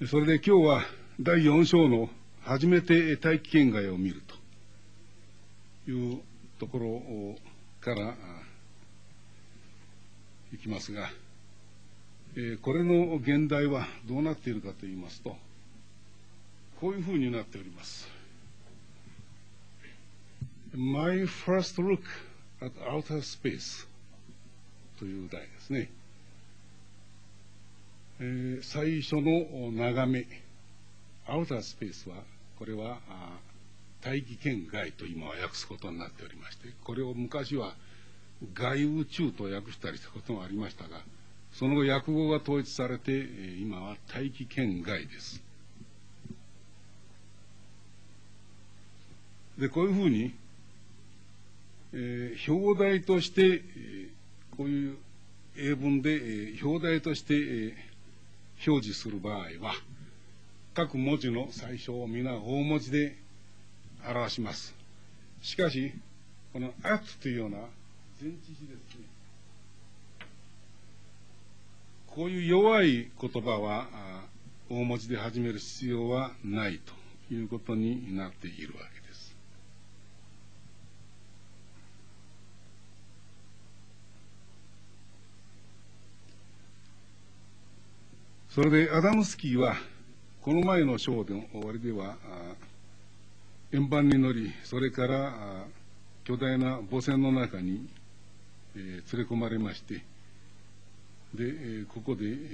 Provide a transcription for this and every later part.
それで今日は第4章の初めて大気圏外を見るというところからいきますが、これの現代はどうなっているかといいますと、こういうふうになっております。My first look at outer space という題ですね。最初の眺め、アウタースペースは、これは大気圏外と今は訳すことになっておりまして、これを昔は外宇宙と訳したりしたこともありましたが、その後訳語が統一されて、今は大気圏外です。で、こういうふうに、表題として、こういう英文で、表題として、表示する場合は、各文字の最初を皆大文字で表します。しかし、この at というような前置詞ですね。こういう弱い言葉は大文字で始める必要はないということになっているわけです。それでアダムスキーはこの前の章の終わりでは円盤に乗り、それから巨大な母船の中に、連れ込まれまして、で、ここで、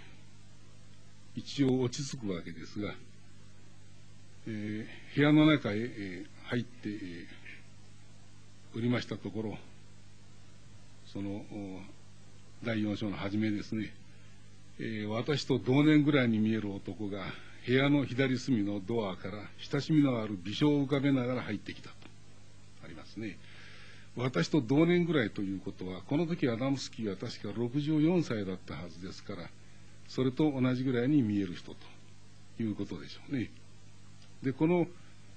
一応落ち着くわけですが、部屋の中へ、入っておりましたところ、その第4章の初めですね、私と同年ぐらいに見える男が部屋の左隅のドアから親しみのある微笑を浮かべながら入ってきたとありますね。私と同年ぐらいということは、この時アダムスキーは確か64歳だったはずですから、それと同じぐらいに見える人ということでしょうね。で、この、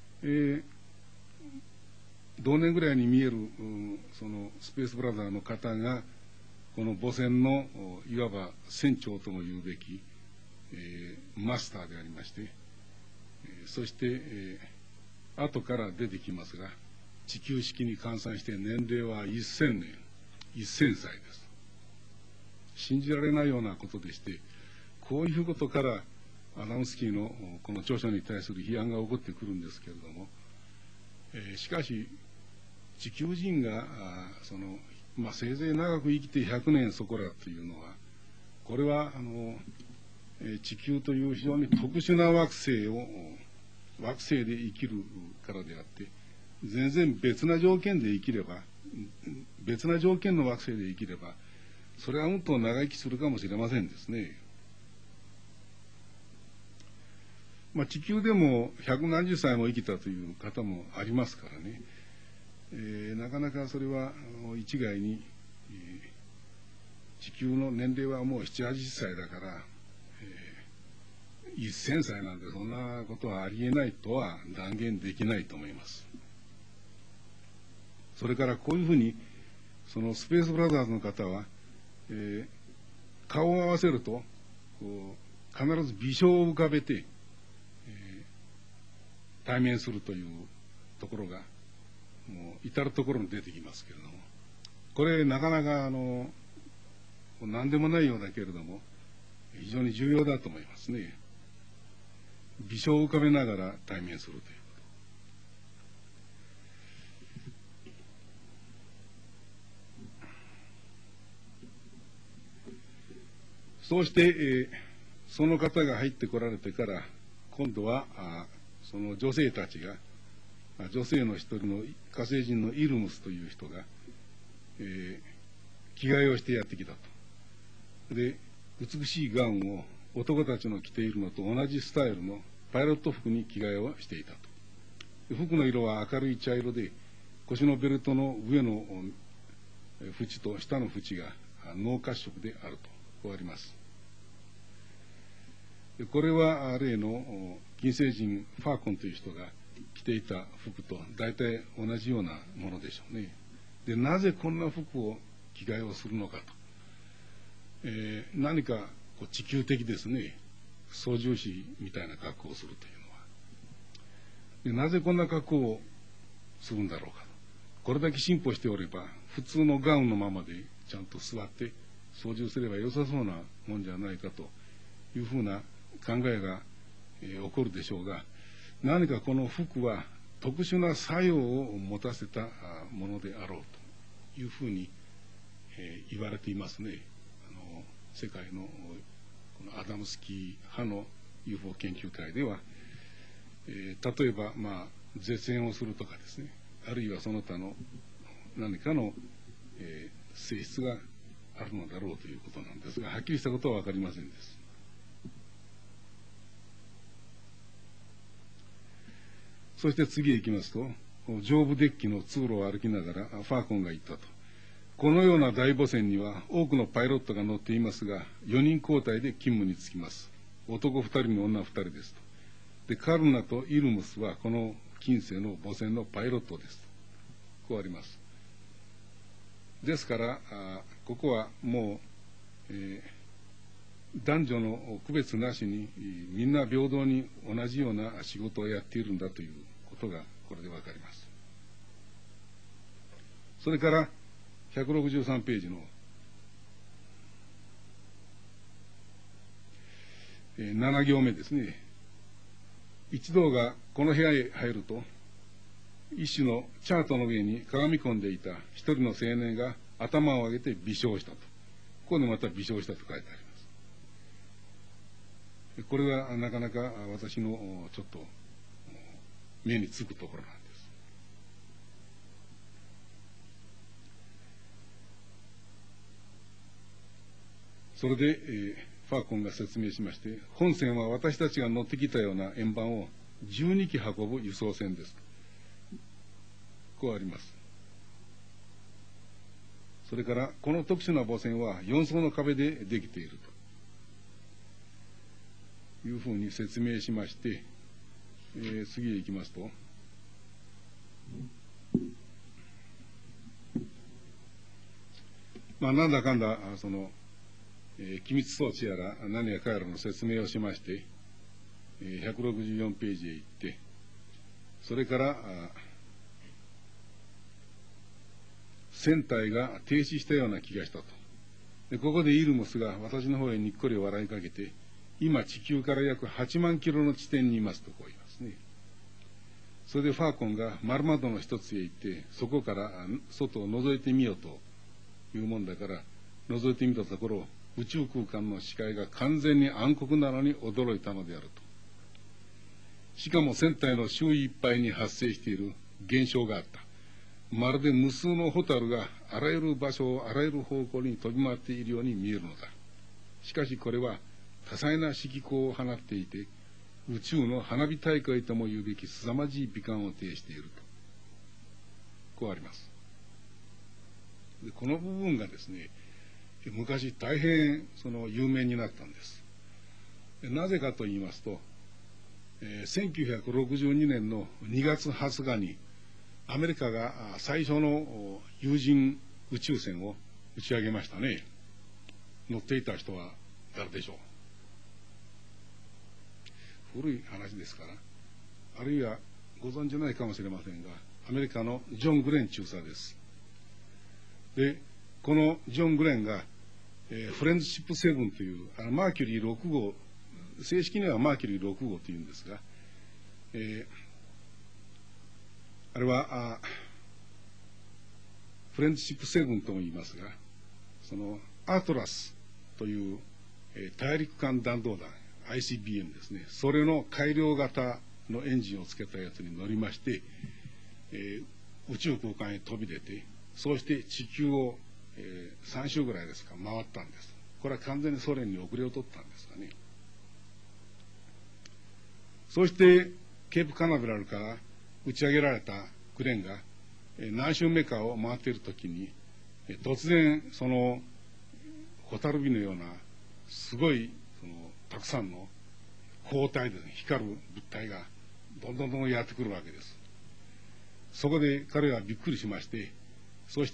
同年ぐらいに見える、そのスペースブラザーの方が、この母船のいわば船長とも言うべき、マスターでありまして、そして、後から出てきますが、地球式に換算して年齢は1000年、1000歳です。信じられないようなことでして、こういうことからアダムスキーのこの著書に対する批判が起こってくるんですけれども、しかし地球人がせいぜい長く生きて100年そこらというのは、これは地球という非常に特殊な惑星で生きるからであって、全然別な条件で生きれば、別な条件の惑星で生きれば、それはもっと長生きするかもしれませんですね。地球でも百何十歳も生きたという方もありますからね。なかなかそれは一概に、地球の年齢はもう7、80歳だから、1000歳なんてそんなことはありえないとは断言できないと思います。それからこういうふうに、そのスペースブラザーズの方は、顔を合わせると、必ず微笑を浮かべて、対面するというところが、もう至るところに出てきますけれども、これなかなか何でもないようだけれども非常に重要だと思いますね。微笑を浮かべながら対面するということ。そうして、その方が入ってこられてから、今度はその女性たちが、女性の一人の火星人のイルムスという人が、着替えをしてやってきたと。で、美しいガウンを男たちの着ているのと同じスタイルのパイロット服に着替えをしていたと。服の色は明るい茶色で、腰のベルトの上の縁と下の縁が濃褐色であると、こうあります。これは例の金星人ファーコンという人が着ていた服と大体同じようなものでしょうね。で、なぜこんな服を着替えをするのかと。何か地球的ですね、 操縦士みたいな格好をするというのは。でなぜこんな格好をするんだろうか。これだけ進歩しておれば、普通のガウンのままでちゃんと座って操縦すれば良さそうなもんじゃないかというふうな考えが、起こるでしょうが、何かこの服は特殊な作用を持たせたものであろうというふうに、言われていますね。世界のこのアダムスキー派の UFO 研究会では、例えば、絶縁をするとかですね、あるいはその他の何かの、性質があるのだろうということなんですが、はっきりしたことは分かりませんです。そして次へ行きますと、上部デッキの通路を歩きながらファーコンが言ったと。このような大母船には多くのパイロットが乗っていますが、4人交代で勤務に就きます。男2人の女2人ですと。で、カルナとイルムスはこの近世の母船のパイロットですと。こうあります。ですから、ここはもう、男女の区別なしにみんな平等に同じような仕事をやっているんだということがこれで分かります。それから163ページの7行目ですね。一同がこの部屋へ入ると、一種のチャートの上にかがみ込んでいた一人の青年が頭を上げて微笑したと。ここでまた微笑したと書いてあります。これはなかなか私のちょっと目につくところなんです。それで、ファーコンが説明しまして、本船は私たちが乗ってきたような円盤を12機運ぶ輸送船です。こうあります。それからこの特殊な母船は4層の壁でできているというふうに説明しまして、次へ行きますと、なんだかんだその、機密装置やら何やかやらの説明をしまして、164ページへ行って、それから船体が停止したような気がしたと。でここでイルムスが私の方へにっこり笑いかけて、今地球から約8万キロの地点にいますとこう言いますね。それでファーコンが丸窓の一つへ行って、そこから外を覗いてみようというもんだから、覗いてみたところ、宇宙空間の視界が完全に暗黒なのに驚いたのであると。しかも船体の周囲いっぱいに発生している現象があった。まるで無数のホタルがあらゆる場所をあらゆる方向に飛び回っているように見えるのだ。しかしこれは多彩な色光を放っていて、宇宙の花火大会とも言うべき凄まじい美観を呈していると。こうあります。でこの部分がですね、昔大変有名になったんです。なぜかと言いますと、1962年の2月20日にアメリカが最初の有人宇宙船を打ち上げましたね。乗っていた人は誰でしょう。古い話ですから、あるいはご存じないかもしれませんが、アメリカのジョン・グレン中佐です。で、このジョン・グレンが、フレンズシップ7というマーキュリー6号、正式にはマーキュリー6号というんですが、あれはフレンズシップ7とも言いますが、そのアトラスという、大陸間弾道弾 ICBM ですね、それの改良型のエンジンをつけたやつに乗りまして、宇宙空間へ飛び出て、そうして地球を、3週ぐらいですか回ったんです。これは完全にソ連に遅れを取ったんですがね。そしてケープカナベラルから打ち上げられたグレンが何周目かを回っているときに、突然そのホタルビのようなすごいたくさんの光体で、ね、光る物体がどんどんやってくるわけです。そこで彼はびっくりしまして、そして、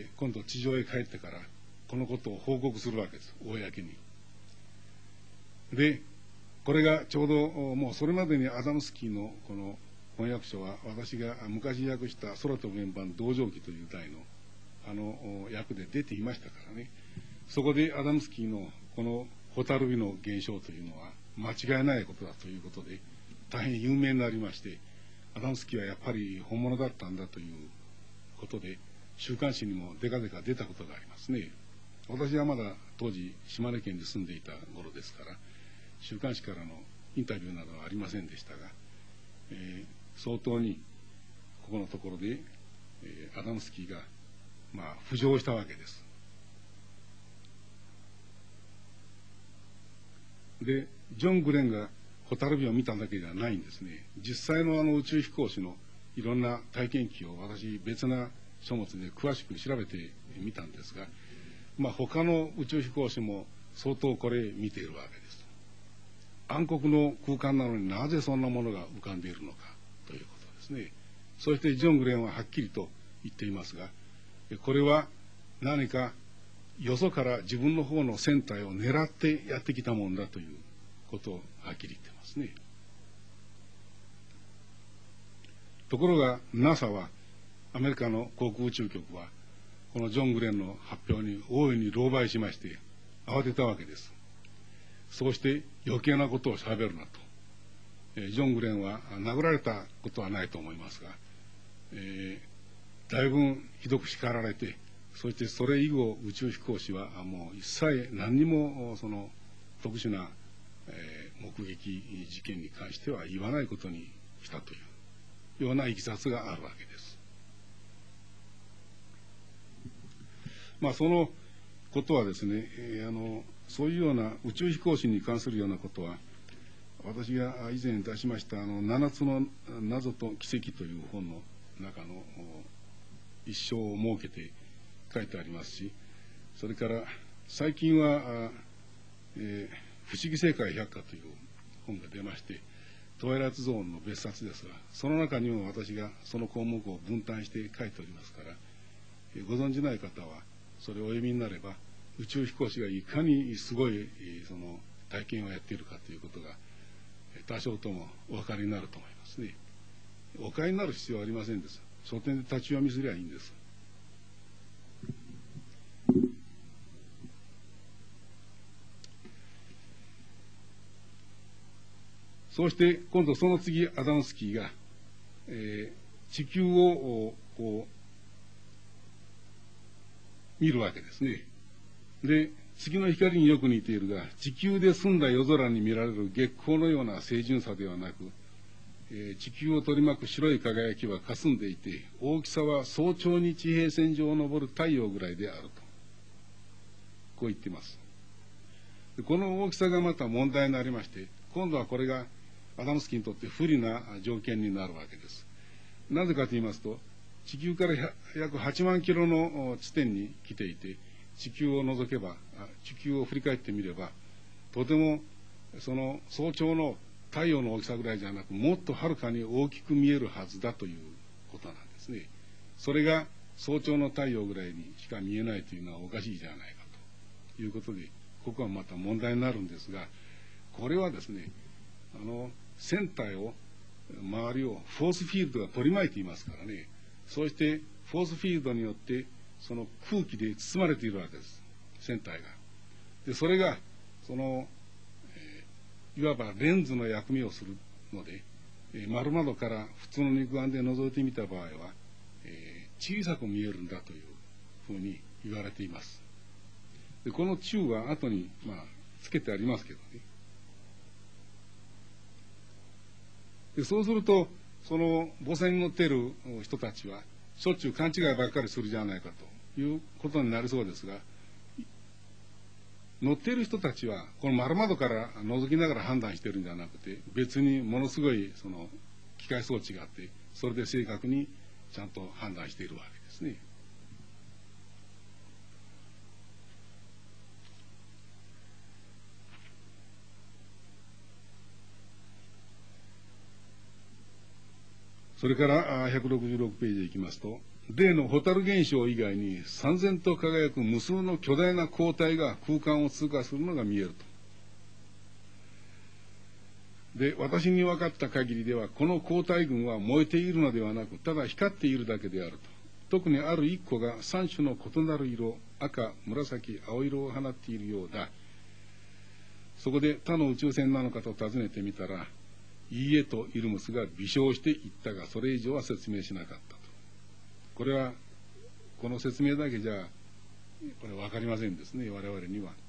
今度地上へ帰ってからこのことを報告するわけです、公に。でこれがちょうどもうそれまでにアダムスキーのこの翻訳書は、私が昔訳した空飛ぶ円盤同情記という題の訳で出ていましたからね。そこでアダムスキーのこの蛍火の現象というのは間違いないことだということで大変有名になりまして、アダムスキーはやっぱり本物だったんだということで週刊誌にもデカデカ出たことがありますね。私はまだ当時島根県に住んでいた頃ですから、週刊誌からのインタビューなどはありませんでしたが、相当にここのところで、アダムスキーが浮上したわけです。で、ジョン・グレンが蛍火を見ただけではないんですね。実際の宇宙飛行士のいろんな体験記を私別な書物で詳しく調べてみたんですが、他の宇宙飛行士も相当これ見ているわけです。暗黒の空間なのになぜそんなものが浮かんでいるのかということですね。そしてジョン・グレンははっきりと言っていますが、これは何かよそから自分の方の船体を狙ってやってきたもんだということをはっきり言ってますね。ところが NASA は、アメリカの航空宇宙局はこのジョン・グレンの発表に大いに狼狽しまして慌てたわけです。そうして余計なことをしゃべるなと。ジョン・グレンは殴られたことはないと思いますが、だいぶひどく叱られて、そしてそれ以後宇宙飛行士はもう一切何にもその特殊な、目撃事件に関しては言わないことにしたというようないきさつがあるわけです。そのことはですね、そういうような宇宙飛行士に関するようなことは、私が以前出しました7つの謎と奇跡という本の中の一章を設けて書いてありますし、それから最近は不思議世界百科という本が出まして、トワイライトゾーンの別冊ですが、その中にも私がその項目を分担して書いておりますから、ご存じない方はそれをお読みになれば、宇宙飛行士がいかにすごいその体験をやっているかということが多少ともお分かりになると思いますね。お買いになる必要はありませんです。書店で立ち読みすりゃいいんです。そうして今度その次アダムスキーが、地球をこう見るわけですね。で、月の光によく似ているが、地球で澄んだ夜空に見られる月光のような清純さではなく、地球を取り巻く白い輝きは霞んでいて、大きさは早朝に地平線上を昇る太陽ぐらいであると、こう言っています。この大きさがまた問題になりまして、今度はこれがアダムスキーにとって不利な条件になるわけです。なぜかと言いますと、地球から約8万キロの地点に来ていて、地球を除けば、地球を振り返ってみれば、とてもその早朝の太陽の大きさぐらいじゃなく、もっとはるかに大きく見えるはずだということなんですね。それが早朝の太陽ぐらいにしか見えないというのはおかしいじゃないかということで、ここはまた問題になるんですが、これはですね、船体を周りをフォースフィールドが取り巻いていますからね。そうしてフォースフィールドによってその空気で包まれているわけです、船体が。でそれがその、いわばレンズの役目をするので、丸窓から普通の肉眼で覗いてみた場合は、小さく見えるんだというふうに言われています。でこの中は後につけてありますけどね。でそうするとその母船に乗っている人たちはしょっちゅう勘違いばっかりするじゃないかということになりそうですが、乗っている人たちはこの丸窓から覗きながら判断しているんじゃなくて、別にものすごいその機械装置があって、それで正確にちゃんと判断しているわけですね。それから166ページへ行きますと、例の蛍現象以外に燦然と輝く無数の巨大な光体が空間を通過するのが見えると。 で、私に分かった限りでは、この抗体群は燃えているのではなく、ただ光っているだけであると。特にある1個が3種の異なる色、赤、紫、青色を放っているようだ。そこで他の宇宙船なのかと尋ねてみたら、いいえとイルムスが微笑して言ったが、それ以上は説明しなかったと。これは、この説明だけじゃ、これ分かりませんですね、我々には。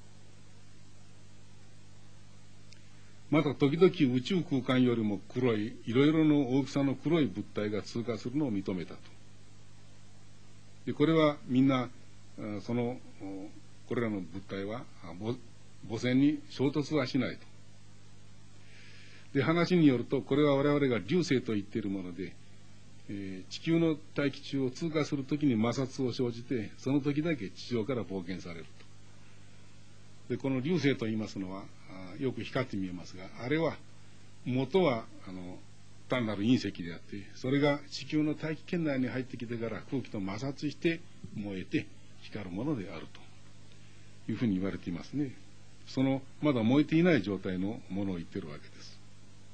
また時々宇宙空間よりも黒い、いろいろの大きさの黒い物体が通過するのを認めたと。で、これはみんな、これらの物体は母船に衝突はしないと。で、話によると、これは我々が流星と言っているもので、地球の大気中を通過するときに摩擦を生じて、その時だけ地上から冒険されると。で、この流星と言いますのは、よく光って見えますが、あれは、元は、単なる隕石であって、それが地球の大気圏内に入ってきてから空気と摩擦して燃えて光るものであるというふうに言われていますね。まだ燃えていない状態のものを言っているわけです。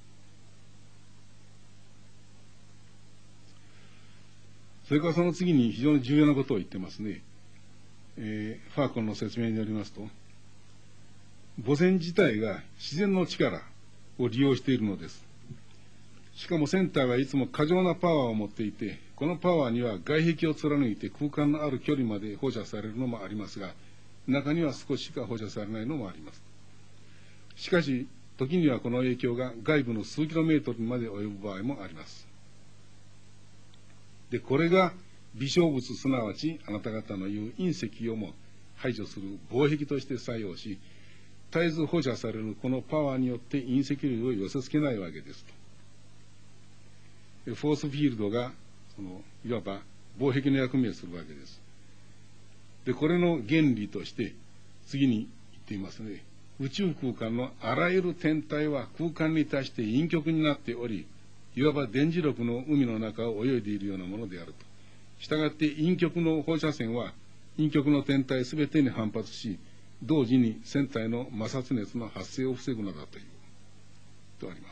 それからその次に非常に重要なことを言ってますね。ファーコンの説明によりますと、母船自体が自然の力を利用しているのです。しかも船体はいつも過剰なパワーを持っていて、このパワーには外壁を貫いて空間のある距離まで放射されるのもありますが、中には少ししか放射されないのもあります。しかし、時にはこの影響が外部の数キロメートルまで及ぶ場合もあります。で、これが微小物、すなわちあなた方の言う隕石をも排除する防壁として作用し、絶えず放射されるこのパワーによって隕石類を寄せ付けないわけですと。フォースフィールドがいわば防壁の役目をするわけです。で、これの原理として次に言っていますね。宇宙空間のあらゆる天体は空間に対して陰極になっており、いわば電磁力の海の中を泳いでいるようなものであると。したがって陰極の放射線は陰極の天体すべてに反発し、同時に船体の摩擦熱の発生を防ぐのだというとあります。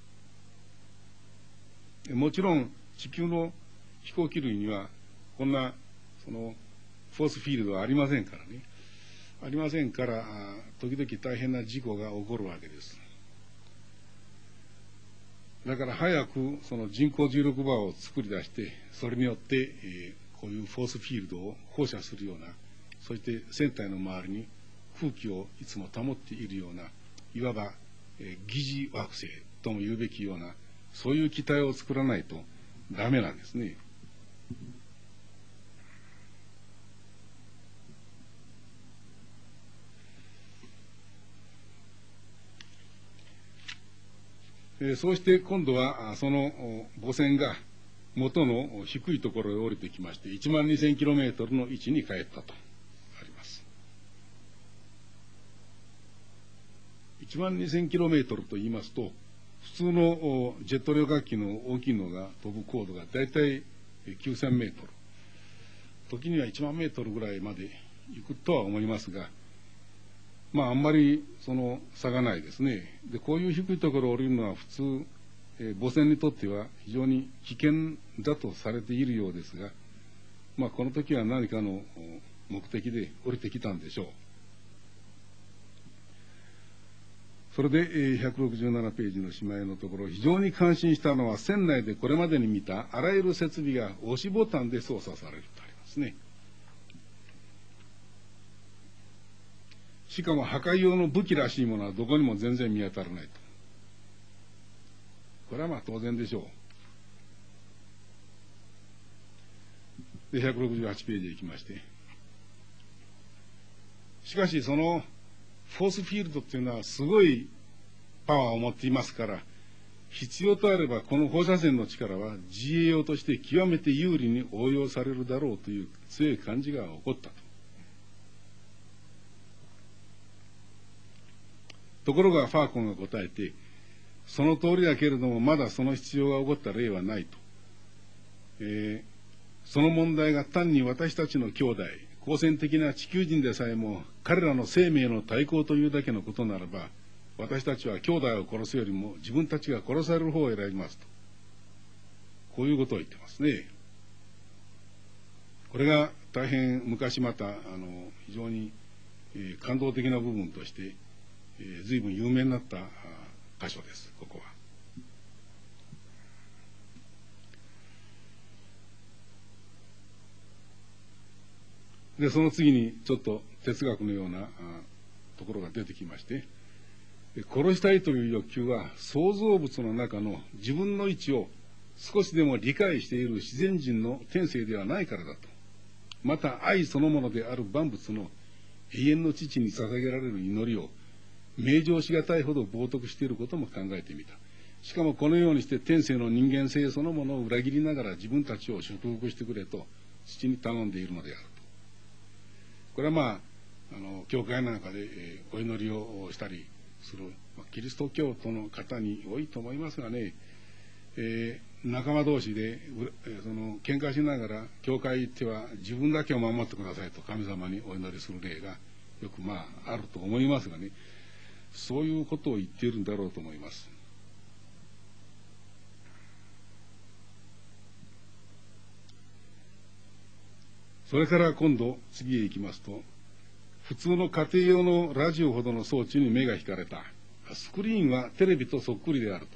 もちろん地球の飛行機類にはこんなフォースフィールドはありませんからね。ありませんから、時々大変な事故が起こるわけです。だから早くその人工重力場を作り出して、それによって、こういうフォースフィールドを放射するような、そして船体の周りに空気をいつも保っているような、いわば、疑似惑星とも言うべきような、そういう機体を作らないとダメなんですね。そうして今度はその母船が元の低いところへ降りてきまして、12,000kmの位置に帰ったとあります。12,000kmと言いますと、普通のジェット旅客機の大きいのが飛ぶ高度がだいたい9,000m、時には10,000mぐらいまで行くとは思いますが、あんまりその差がないですね。で、こういう低いところを降りるのは普通、母船にとっては非常に危険だとされているようですが、この時は何かの目的で降りてきたんでしょう。それで167ページのしまいのところ、非常に感心したのは、船内でこれまでに見たあらゆる設備が押しボタンで操作されるとありますね。しかも破壊用の武器らしいものはどこにも全然見当たらないと。これは当然でしょう。で、168ページへ行きまして。しかしそのフォースフィールドっていうのはすごいパワーを持っていますから、必要とあればこの放射線の力は自衛用として極めて有利に応用されるだろうという強い感じが起こったと。ところがファーコンが答えて、その通りだけれどもまだその必要が起こった例はないと。その問題が単に私たちの兄弟、好戦的な地球人でさえも彼らの生命の対抗というだけのことならば、 私たちは兄弟を殺すよりも自分たちが殺される方を選びますと、こういうことを言ってますね。これが大変昔また非常に感動的な部分として随分有名になった箇所です、ここは。で、その次にちょっと哲学のようなところが出てきまして、殺したいという欲求は創造物の中の自分の位置を少しでも理解している自然人の天性ではないからだと。また愛そのものである万物の永遠の父に捧げられる祈りを名状しがたいほど冒涜していることも考えてみた。しかもこのようにして天性の人間性そのものを裏切りながら自分たちを祝福してくれと父に頼んでいるのであると。これは教会なんかでお祈りをしたりする、キリスト教徒の方に多いと思いますがね、仲間同士で喧嘩しながら教会行っては自分だけを守ってくださいと神様にお祈りする例がよくあると思いますがね、そういうことを言っているんだろうと思います。それから今度次へ行きますと、普通の家庭用のラジオほどの装置に目が引かれた。スクリーンはテレビとそっくりであると。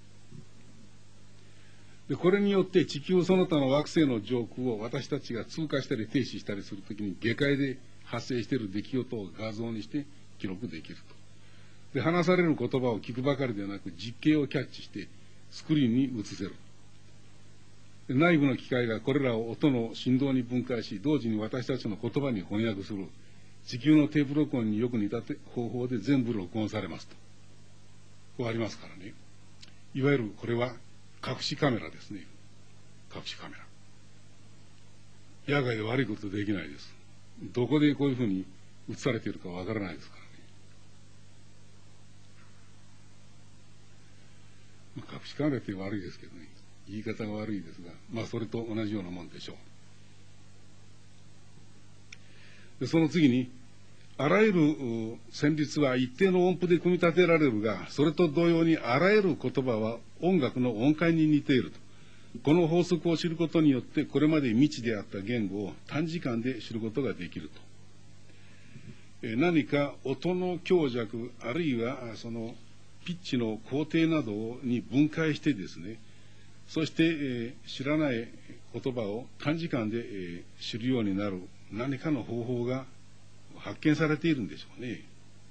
でこれによって地球その他の惑星の上空を私たちが通過したり停止したりするときに下界で発生している出来事を画像にして記録できると。で話される言葉を聞くばかりではなく実景をキャッチしてスクリーンに映せる。で内部の機械がこれらを音の振動に分解し同時に私たちの言葉に翻訳する地球のテープ録音によく似た方法で全部録音されますと。こうありますからね。いわゆるこれは隠しカメラですね。隠しカメラ。野外で悪いことできないです。どこでこういうふうに映されているかわからないですからね。隠しカメラって悪いですけどね。言い方が悪いですが、それと同じようなもんでしょう。でその次に、あらゆる旋律は一定の音符で組み立てられるが、それと同様にあらゆる言葉は音楽の音階に似ていると。この法則を知ることによって、これまで未知であった言語を短時間で知ることができると。何か音の強弱、あるいはそのピッチの工程などに分解してですね、そして、知らない言葉を短時間で、知るようになる何かの方法が発見されているんでしょうね。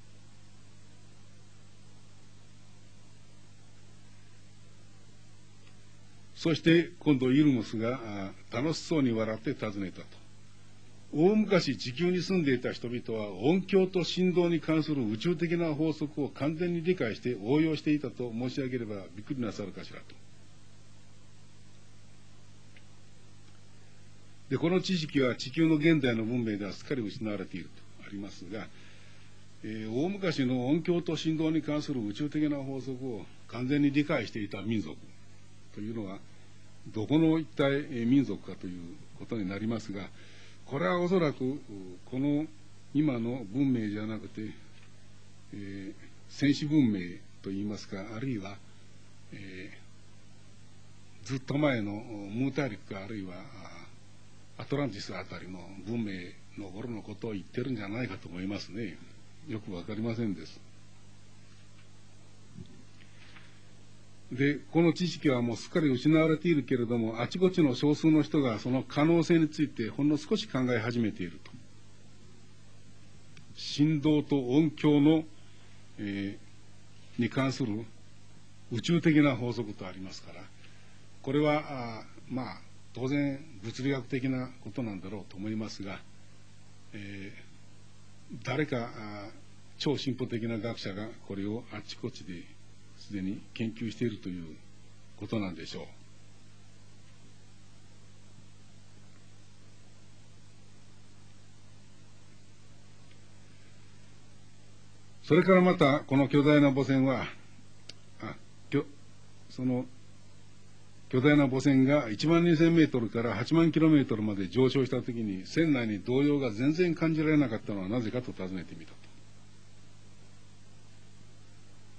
そして今度イルムスが楽しそうに笑って尋ねたと。大昔地球に住んでいた人々は音響と振動に関する宇宙的な法則を完全に理解して応用していたと申し上げればびっくりなさるかしらと。でこの知識は地球の現代の文明ではすっかり失われているとありますが、大昔の音響と振動に関する宇宙的な法則を完全に理解していた民族というのはどこの一体民族かということになりますが、これはおそらくこの今の文明じゃなくて、先史文明といいますか、あるいは、ずっと前のムー大陸かあるいはアトランティスあたりの文明の頃のことを言ってるんじゃないかと思いますね。よくわかりませんです。で、この知識はもうすっかり失われているけれども、あちこちの少数の人がその可能性についてほんの少し考え始めていると。振動と音響の、に関する宇宙的な法則とありますから、これは当然物理学的なことなんだろうと思いますが、誰か超進歩的な学者がこれをあちこちですでに研究しているということなんでしょう。それからまたこの巨大な母船はその巨大な母船が12000メートルから8万キロメートルまで上昇したときに船内に動揺が全然感じられなかったのはなぜかと尋ねてみたと。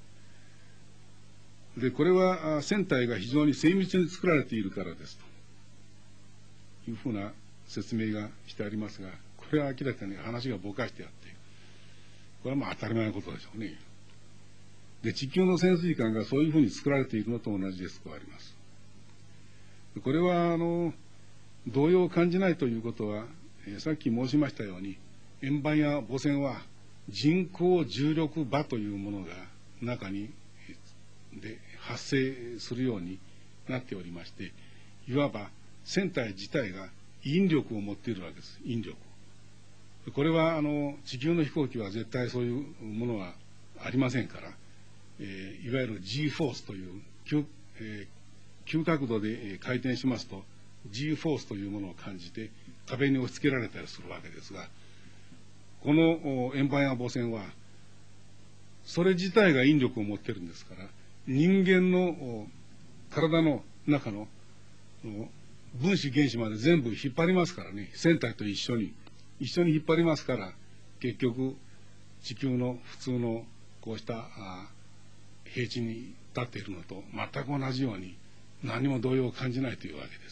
で、これは船体が非常に精密に作られているからですというふうな説明がしてありますが、これは明らかに話がぼかしてあって、これはまあ当たり前のことでしょうね。で、地球の潜水艦がそういうふうに作られているのと同じですとあります。これは動揺を感じないということは、さっき申しましたように、円盤や母船は人工重力場というものが中にで発生するようになっておりまして、いわば船体自体が引力を持っているわけです。引力。これは地球の飛行機は絶対そういうものはありませんから、いわゆる G フォースという急角度で回転しますと G フォースというものを感じて壁に押し付けられたりするわけですが、この円盤や母船はそれ自体が引力を持っているんですから、人間の体の中の分子原子まで全部引っ張りますからね、船体と一緒に引っ張りますから、結局地球の普通のこうした平地に立っているのと全く同じように何も動揺を感じないというわけです。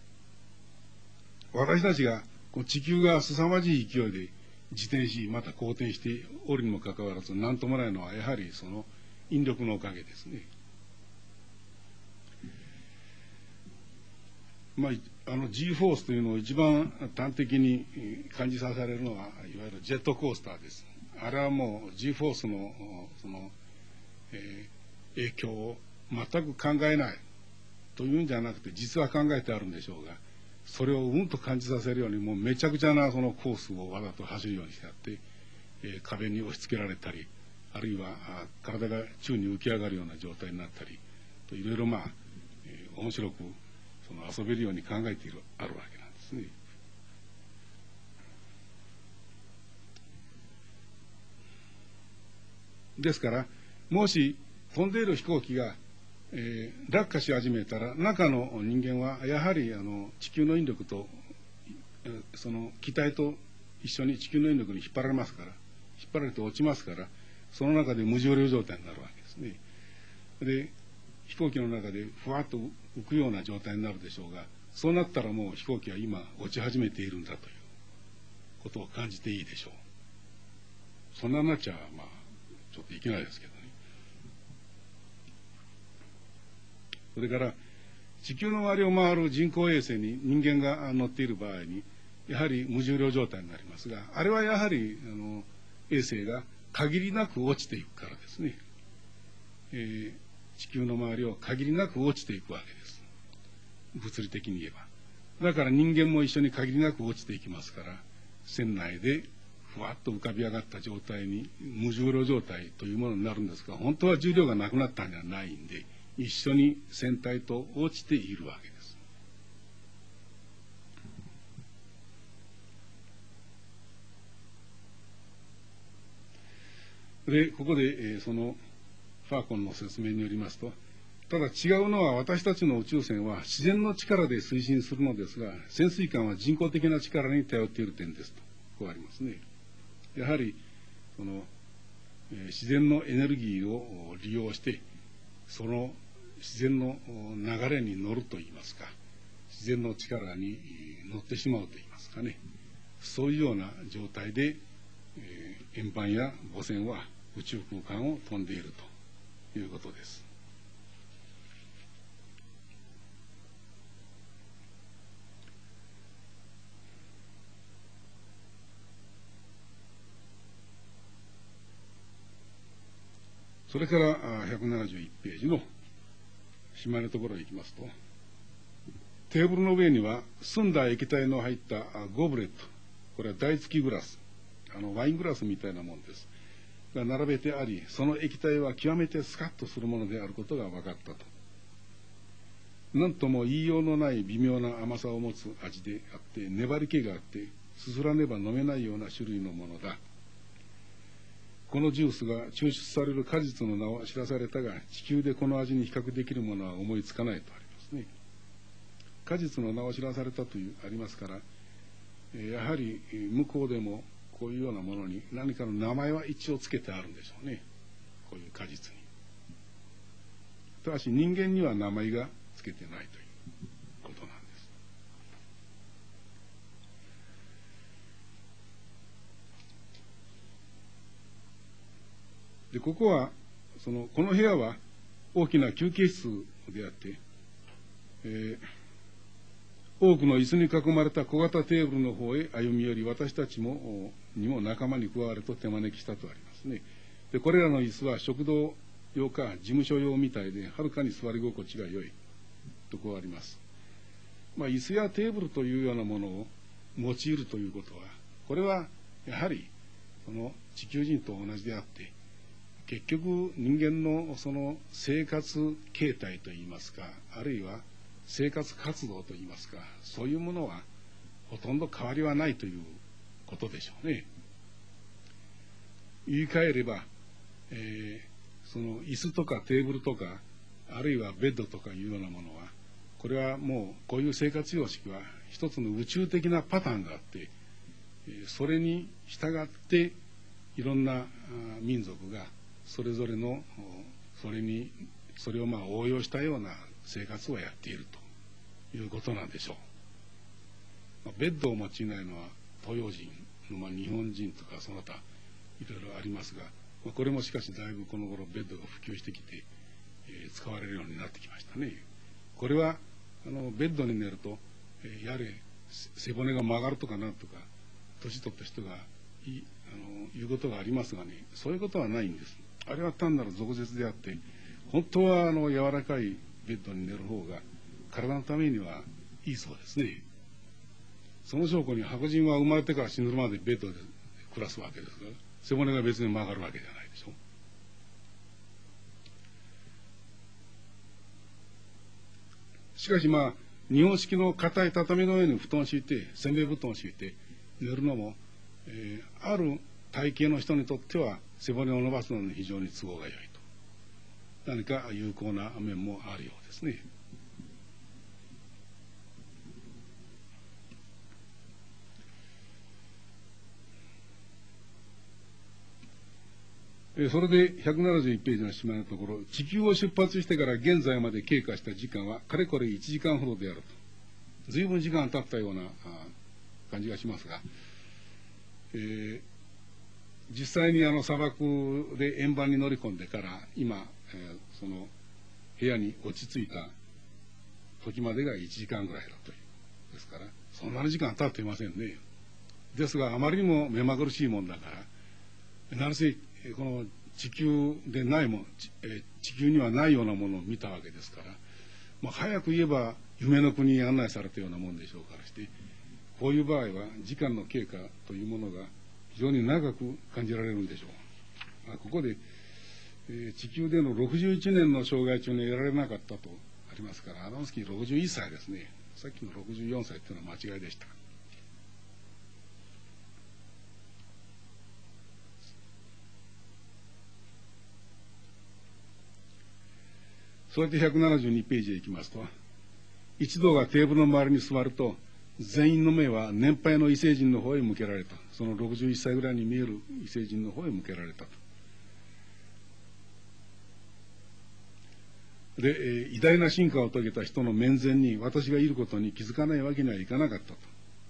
私たちが地球が凄まじい勢いで自転しまた公転しておるにもかかわらず何ともないのはやはりその引力のおかげですね。G フォースというのを一番端的に感じさせられるのは、いわゆるジェットコースターです。あれはもう G フォースの影響を全く考えないというんじゃなくて、実は考えてあるんでしょうが、それをうんと感じさせるように、もうめちゃくちゃなそのコースをわざと走るようにしてあって、壁に押し付けられたり、あるいは体が宙に浮き上がるような状態になったりと、いろいろ面白く遊べるように考えてあるわけなんですね。ですからもし飛んでいる飛行機が、落下し始めたら、中の人間はやはり地球の引力とその機体と一緒に地球の引力に引っ張られますから、引っ張られて落ちますから、その中で無重量状態になるわけですね。で、飛行機の中でふわっと浮くような状態になるでしょうが、そうなったらもう飛行機は今落ち始めているんだということを感じていいでしょう。そんなになっちゃちょっといけないですけどね。それから地球の周りを回る人工衛星に人間が乗っている場合にやはり無重量状態になりますが、あれはやはり衛星が限りなく落ちていくからですね。地球の周りを限りなく落ちていくわけです。物理的に言えば。だから人間も一緒に限りなく落ちていきますから、船内でふわっと浮かび上がった状態に無重量状態というものになるんですが、本当は重量がなくなったんじゃないんで、一緒に船体と落ちているわけです。で、ここでそのファーコンの説明によりますと、ただ違うのは、私たちの宇宙船は自然の力で推進するのですが、潜水艦は人工的な力に頼っている点ですと、こうありますね。やはりその自然のエネルギーを利用してその自然の流れに乗るといいますか、自然の力に乗ってしまうといいますかね、そういうような状態で、円盤や母船は宇宙空間を飛んでいるということです。それから171ページのしまいのところへ行きますと、テーブルの上には澄んだ液体の入ったゴブレット、これは台付きグラス、ワイングラスみたいなものですが並べてあり、その液体は極めてスカッとするものであることが分かったと。なんとも言いようのない微妙な甘さを持つ味であって、粘り気があってすすらねば飲めないような種類のものだ。このジュースが抽出される果実の名を知らされたが、地球でこの味に比較できるものは思いつかないとありますね。果実の名を知らされたというありますから、やはり向こうでもこういうようなものに何かの名前は一応つけてあるんでしょうね、こういう果実に。 ただし人間には名前が付けてないということなんです。でここはこの部屋は大きな休憩室であって、多くの椅子に囲まれた小型テーブルの方へ歩み寄り、私たちにも仲間に加わると手招きしたとありますね。でこれらの椅子は食堂用か事務所用みたいで、はるかに座り心地が良いとこうあります。椅子やテーブルというようなものを用いるということは、これはやはり地球人と同じであって、結局人間の生活形態といいますか、あるいは生活活動といいますか、そういうものはほとんど変わりはないということでしょうね。言い換えれば、椅子とかテーブルとか、あるいはベッドとかいうようなものは、これはもうこういう生活様式は一つの宇宙的なパターンがあって、それに従っていろんな民族がそれぞれのそれを応用したような生活をやっているということなんでしょう。ベッドを用いないのは東洋人の、日本人とかその他いろいろありますが、これもしかしだいぶこの頃ベッドが普及してきて、使われるようになってきましたね。これはベッドに寝ると、やれ背骨が曲がるとかなんとか年取った人が言うことがありますがね、そういうことはないんです。あれは単なる俗舌であって、本当は柔らかいベッドに寝る方が体のためにはいいそうですね。その証拠に白人は生まれてから死ぬまでベッドで暮らすわけですから、背骨が別に曲がるわけじゃないでしょ。しかし日本式の硬い畳の上に布団を敷いて、せんべい布団を敷いて寝るのも、ある体型の人にとっては背骨を伸ばすのに非常に都合が良いと、何か有効な面もあるようですね。それで171ページのしまいのところ、地球を出発してから現在まで経過した時間はかれこれ1時間ほどであると。随分時間経ったような感じがしますが、実際に砂漠で円盤に乗り込んでから今、その部屋に落ち着いた時までが1時間ぐらいだという。ですからそんなに時間経っていませんね。ですがあまりにも目まぐるしいもんだから、なんせこの地球でないもん、地球にはないようなものを見たわけですから、早く言えば夢の国に案内されたようなもんでしょうからして、こういう場合は時間の経過というものが非常に長く感じられるんでしょう。ここで、地球での61年の生涯中に得られなかったとありますから、アダムスキー61歳ですね。さっきの64歳っていうのは間違いでした。それで172ページへ行きますと、一同がテーブルの周りに座ると、全員の目は年配の異星人の方へ向けられた。その61歳ぐらいに見える異星人の方へ向けられたと。で、偉大な進化を遂げた人の面前に私がいることに気づかないわけにはいかなかったと。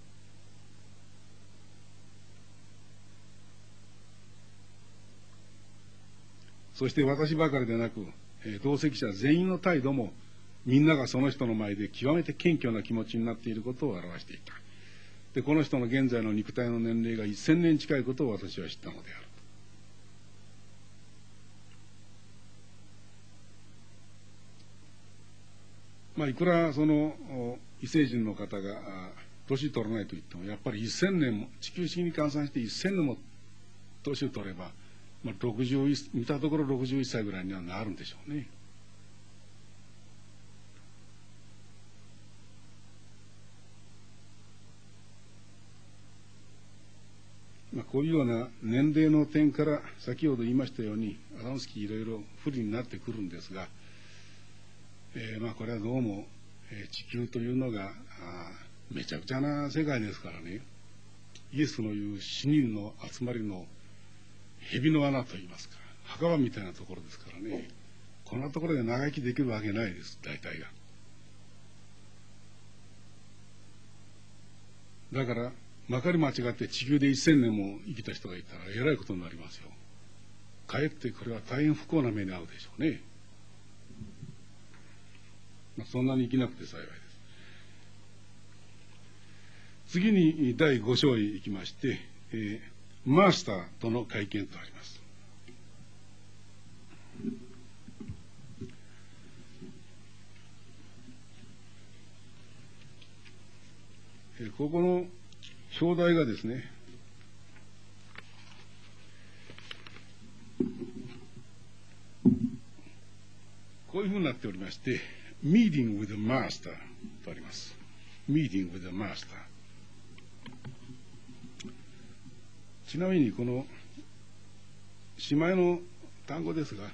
そして私ばかりでなく、同席者全員の態度もみんながその人の前で極めて謙虚な気持ちになっていることを表していた。で、この人の現在の肉体の年齢が1000年近いことを私は知ったのであると。いくらその異星人の方が年取らないと言っても、やっぱり1000年も、地球式に換算して1000年も年を取れば、61見たところ61歳ぐらいにはなるんでしょうね。こういうような年齢の点から先ほど言いましたようにアダムスキーいろいろ不利になってくるんですが、これはどうも、地球というのがめちゃくちゃな世界ですからね、イエスの言う死人の集まりの蛇の穴といいますか、墓場みたいなところですからね、 こんなところで長生きできるわけないです、大体が。だから、まかり間違って地球で1000年も生きた人がいたら、えらいことになりますよ。かえってこれは大変不幸な目に遭うでしょうね。そんなに生きなくて幸いです。次に第5章へ行きまして、マスターとの会見とあります。ここの表題がですね、こういうふうになっておりまして、Meeting with the Master とあります。Meeting with the Master。ちなみにこのしまいの単語ですが、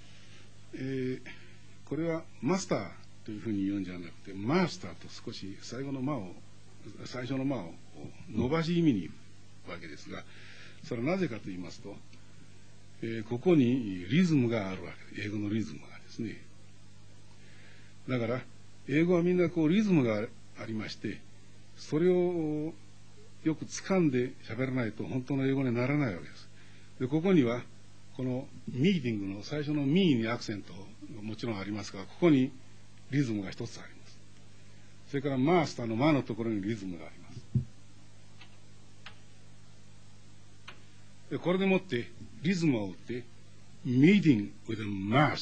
これはマスターというふうに言うんじゃなくて、マスターと少し最初の間を伸ばし意味に言うわけですが、それはなぜかと言いますと、ここにリズムがあるわけで、英語のリズムがですね。だから、英語はみんなこうリズムがありまして、それをよく掴んで喋らないと本当の英語にならないわけです。で、ここには、このミーティングの最初のミーにアクセントがもちろんありますが、ここにリズムが一つあります。それからマースターのマのところにリズムがあります。で、これでもってリズムを打って、Meeting with a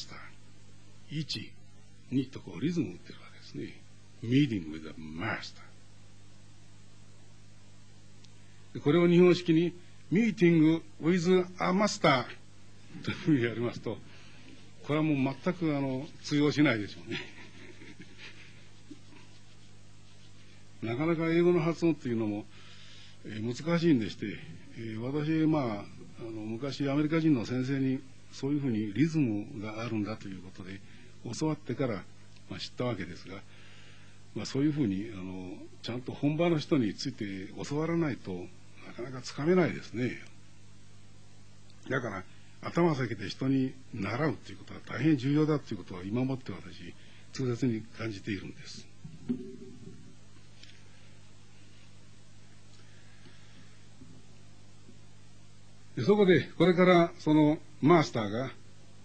Master。1、2とこうリズムを打ってるわけですね。Meeting with a Master。で、これを日本式に Meeting with a Master というふうにやりますと、これはもう全く通用しないでしょうね。なかなか英語の発音っていうのも、難しいんでして、私、昔アメリカ人の先生にそういうふうにリズムがあるんだということで教わってから、知ったわけですが、そういうふうにちゃんと本場の人について教わらないとなかなかつかめないですね。だから頭を下げて人に習うということは大変重要だということは今もって私痛切に感じているんです。で、そこでこれからそのマスターが、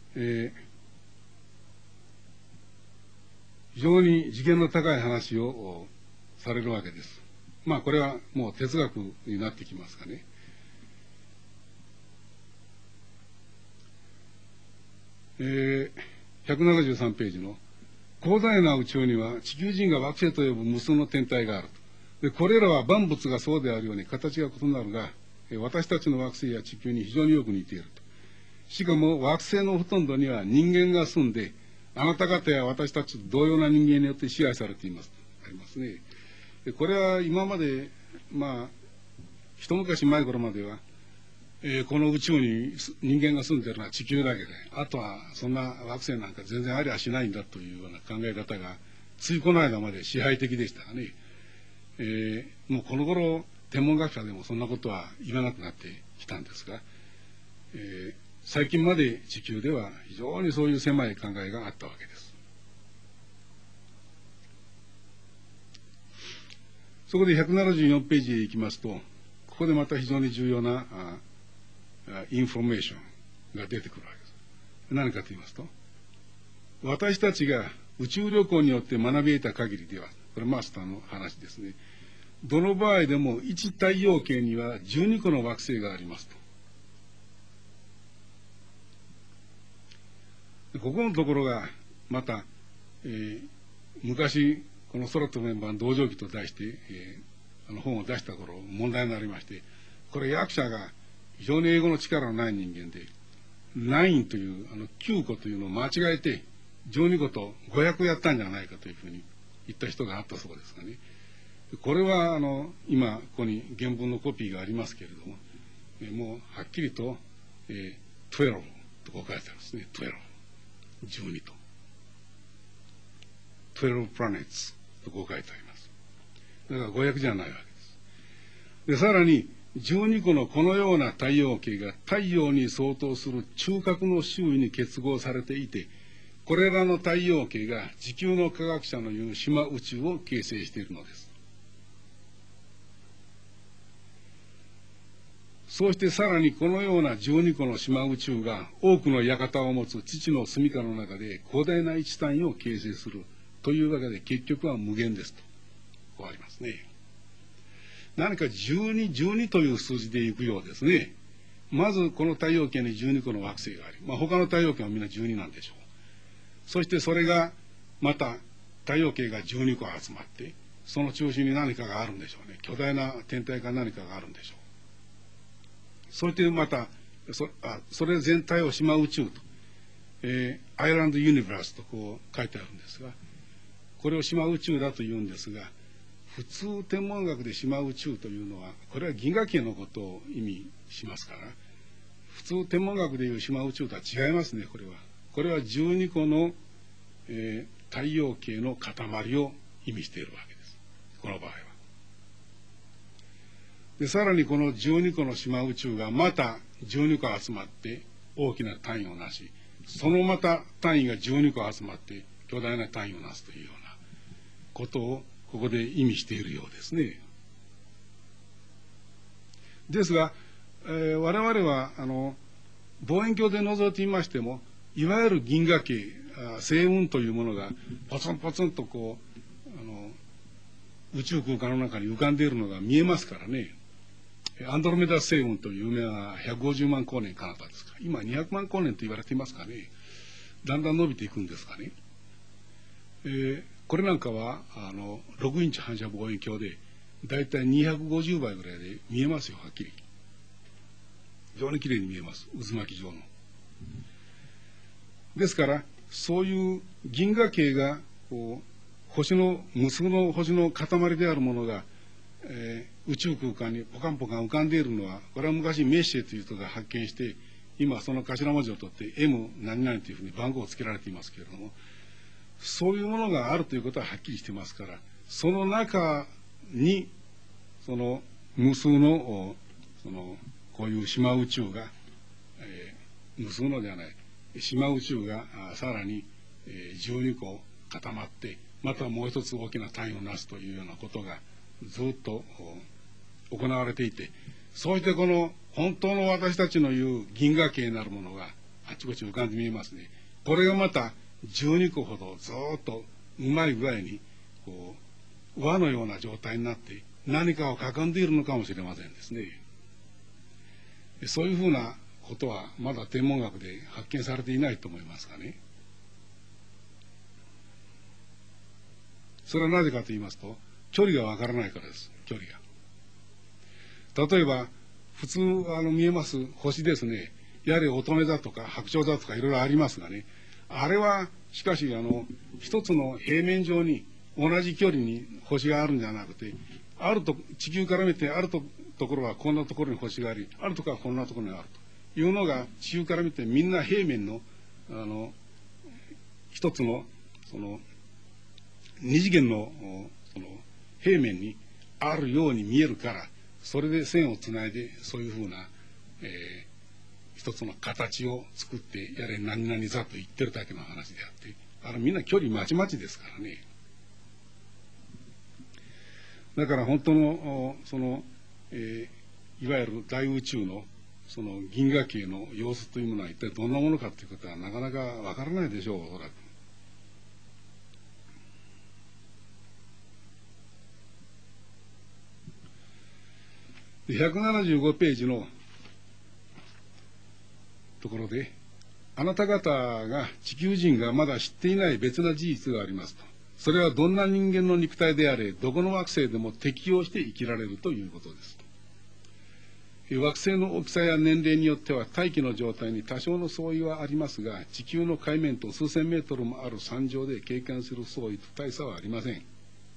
非常に次元の高い話をされるわけです。これはもう哲学になってきますかね。173ページの広大な宇宙には地球人が惑星と呼ぶ無数の天体があると。で、これらは万物がそうであるように形が異なるが、私たちの惑星や地球に非常によく似ていると。しかも惑星のほとんどには人間が住んで、あなた方や私たちと同様な人間によって支配されていますとありますね。で、これは今まで、一昔前頃までは、この宇宙に人間が住んでいるのは地球だけで、あとはそんな惑星なんか全然ありゃしないんだというような考え方が、ついこの間まで支配的でしたがね、もうこの頃、天文学者でもそんなことは言わなくなってきたんですが、最近まで地球では非常にそういう狭い考えがあったわけです。そこで174ページへ行きますと、ここでまた非常に重要なインフォメーションが出てくるわけです。何かと言いますと、私たちが宇宙旅行によって学び得た限りでは、これマスターの話ですね。どの場合でも1太陽系には12個の惑星がありますと。ここのところがまた、昔この空飛ぶ円盤同情記と題して、本を出した頃問題になりまして、これ役者が非常に英語の力のない人間で、9という9個というのを間違えて12個と500やったんじゃないかというふうに言った人があったそうですがね。これは今ここに原文のコピーがありますけれども、もうはっきりと、12とこう書いてあるんですね。12と。12 planets とこう書いてあります。だから500じゃないわけです。で、さらに12個のこのような太陽系が太陽に相当する中核の周囲に結合されていて、 これらの太陽系が地球の科学者の言う島宇宙を形成しているのです。そうしてさらにこのような12個の島宇宙が多くの館を持つ地地の住処の中で広大な一単位を形成するというわけで結局は無限ですと。こうありますね。何か12、12という数字でいくようですね。まずこの太陽系に12個の惑星があり、他の太陽系はみんな12なんでしょう。そしてそれがまた太陽系が12個集まって、その中心に何かがあるんでしょうね。巨大な天体か何かがあるんでしょう。そしてまたそれ全体を島宇宙と、アイランドユニバースとこう書いてあるんですが、これを島宇宙だと言うんですが、普通天文学で島宇宙というのはこれは銀河系のことを意味しますから、普通天文学でいう島宇宙とは違いますね。これは12個の、太陽系の塊を意味しているわけです、この場合は。でさらにこの12個の島宇宙がまた12個集まって大きな単位をなし、そのまた単位が12個集まって巨大な単位をなすというようなことをここで意味しているようですね。ですが、我々は望遠鏡で覗いてみましても、いわゆる銀河系星雲というものがポツンポツンとこう宇宙空間の中に浮かんでいるのが見えますからね。アンドロメダ星雲という夢は150万光年彼方ですか。今200万光年と言われていますかね。だんだん伸びていくんですかね。これなんかは6インチ反射望遠鏡でだいたい250倍ぐらいで見えますよ、はっきり。非常にきれいに見えます、渦巻き状の。ですからそういう銀河系がこう無数の星の塊であるものが、宇宙空間にポカンポカン浮かんでいるのは、これは昔メッシェという人が発見して、今その頭文字を取って M 何々というふうに番号をつけられていますけれども、そういうものがあるということははっきりしてますから、その中にその無数のこういう島宇宙が、無数のではない島宇宙がさらに12個固まって、またもう一つ大きな単位をなすというようなことがずっと行われていて、そうしてこの本当の私たちの言う銀河系なるものがあちこち浮かんで見えますね。これがまた12個ほどずっとうまい具合にこう輪のような状態になって何かを囲んでいるのかもしれませんですね。そういうふうなことはまだ天文学で発見されていないと思いますがね。それはなぜかと言いますと、距離がわからないからです。距離が。例えば普通見えます星ですね。やはり乙女座とか白鳥座とかいろいろありますがね。あれはしかし一つの平面上に同じ距離に星があるんじゃなくて、あると地球から見てあるところはこんなところに星があり、あるところはこんなところにあるというのが地球から見てみんな平面の一つの二次元の平面にあるように見えるから、それで線をつないでそういうふうな、一つの形を作ってやれ何々座と言ってるだけの話であって、みんな距離まちまちですからね。だから本当のいわゆる大宇宙のその銀河系の様子というものは一体どんなものかということはなかなかわからないでしょう、おそらく。175ページのところで、あなた方が地球人がまだ知っていない別な事実がありますと。それはどんな人間の肉体であれ、どこの惑星でも適応して生きられるということです。惑星の大きさや年齢によっては大気の状態に多少の相違はありますが、地球の海面と数千メートルもある山上で経験する相違と大差はありません。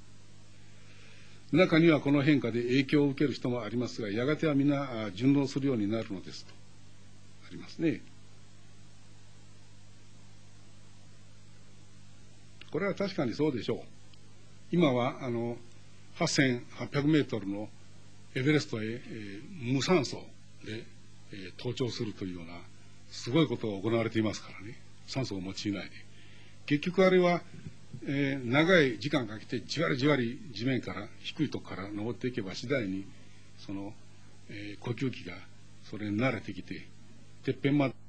中にはこの変化で影響を受ける人もありますが、やがては皆順応するようになるのですとありますね。これは確かにそうでしょう。今は8800メートルのエベレストへ、無酸素で、登頂するというようなすごいことが行われていますからね。酸素を用いないで。 結局あれは、長い時間かけてじわりじわり地面から低いとこから登っていけば次第にその、呼吸器がそれに慣れてきててっぺんまで